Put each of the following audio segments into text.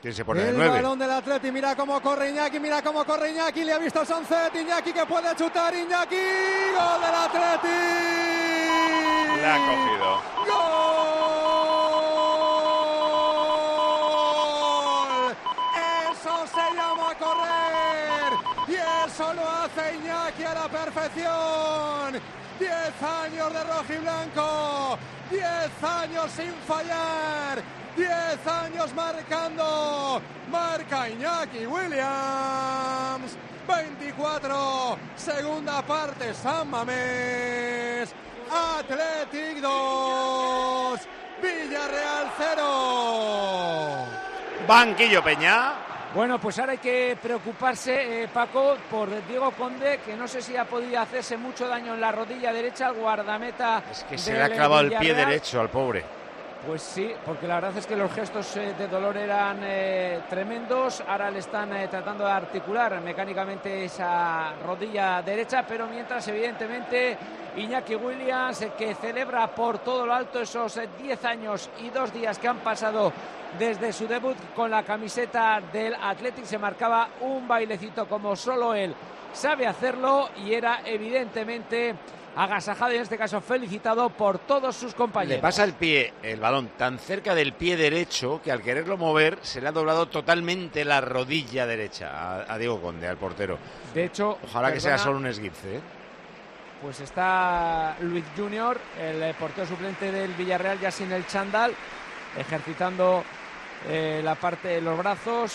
¿Quién se pone de El 9? balón del Atleti, mira cómo corre Iñaki, le ha visto Sancet, Iñaki que puede chutar, Iñaki, gol del Atleti. La ha cogido. ¡Gol! Eso se llama correr y eso lo hace Iñaki a la perfección. 10 años de rojiblanco, 10 años sin fallar, 10 años marcando. Marca Iñaki Williams. 24, segunda parte, San Mamés. Athletic 2, Villarreal 0. Banquillo Peña. Bueno, pues ahora hay que preocuparse, Paco, por Diego Conde, que no sé si ha podido hacerse mucho daño en la rodilla derecha al guardameta. Es que se le ha clavado el pie derecho al pobre. Pues sí, porque la verdad es que los gestos de dolor eran tremendos. Ahora le están tratando de articular mecánicamente esa rodilla derecha, pero mientras, evidentemente, Iñaki Williams, que celebra por todo lo alto esos 10 años y 2 días que han pasado desde su debut con la camiseta del Athletic, se marcaba un bailecito como solo él sabe hacerlo y era evidentemente agasajado y en este caso felicitado por todos sus compañeros. Le pasa el balón tan cerca del pie derecho que al quererlo mover se le ha doblado totalmente la rodilla derecha a Diego Conde, al portero. De hecho, ojalá que sea solo un esguince, ¿eh? Pues está Luis Junior, el portero suplente del Villarreal, ya sin el chándal, ejercitando la parte de los brazos.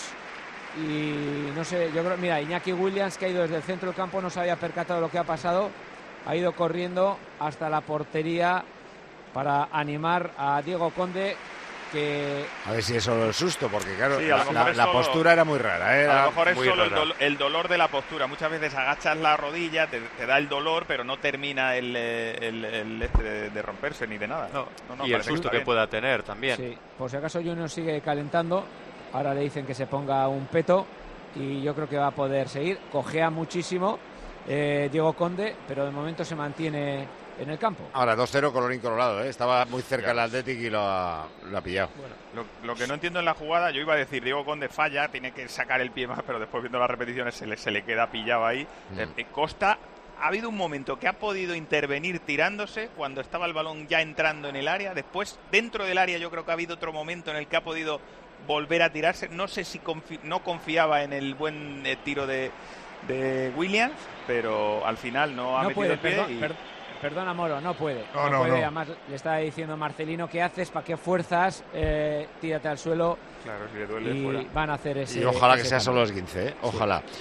Y no sé, yo creo, mira, Iñaki Williams, que ha ido desde el centro del campo, no se había percatado de lo que ha pasado. Ha ido corriendo hasta la portería para animar a Diego Conde, que... A ver si es solo el susto, porque claro, sí, la postura era muy rara. A lo mejor es solo el dolor de la postura. Muchas veces agachas la rodilla, te da el dolor, pero no termina el de romperse ni de nada. No, y el susto que pueda tener también. Sí, por si acaso Junior sigue calentando. Ahora le dicen que se ponga un peto y yo creo que va a poder seguir. Cojea muchísimo Diego Conde, pero de momento se mantiene en el campo. Ahora 2-0 colorín colorado, ¿eh? Estaba muy cerca el Athletic y lo ha pillado. Bueno, lo que no entiendo en la jugada, yo iba a decir, Diego Conde falla, tiene que sacar el pie más, pero después viendo las repeticiones se le queda pillado ahí. Costa, ha habido un momento que ha podido intervenir tirándose cuando estaba el balón ya entrando en el área. Después, dentro del área, yo creo que ha habido otro momento en el que ha podido volver a tirarse. No sé si no confiaba en el buen tiro de Williams, pero al final no ha metido el pie. Perdona, Moro, no puede. No puede. No. Además, le estaba diciendo Marcelino, ¿qué haces? ¿Para qué fuerzas? Tírate al suelo. Claro, si le duele, y fuera. Van a hacer ese. Y ojalá que ese sea cambio. solo esguince, ¿eh? Ojalá.